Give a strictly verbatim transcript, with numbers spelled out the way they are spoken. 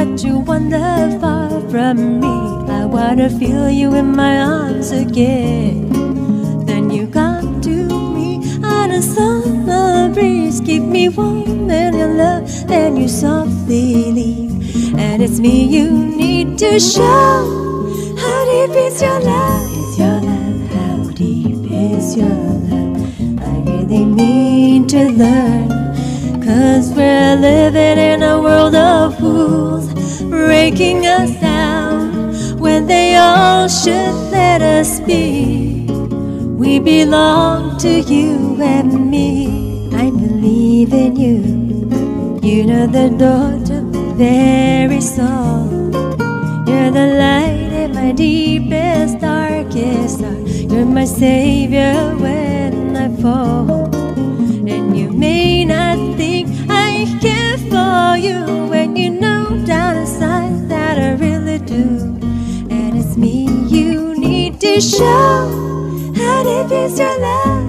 that you wander far from me. I wanna feel you in my arms again. Then you come to me on a summer breeze, keep me warm in your love, then you softly leave. And it's me you need to show. How deep is your love? Is your love? How deep is your love? I really mean to learn, 'cause we're living in a world of fools, breaking us down when they all should let us be. We belong to you and me. I believe in you. You know the door to my very soul. You're the light in my deepest, darkest heart. You're my savior when I fall. And you may not think I care for you, when you know down inside that I really do. And it's me you need to show. How deep is your love?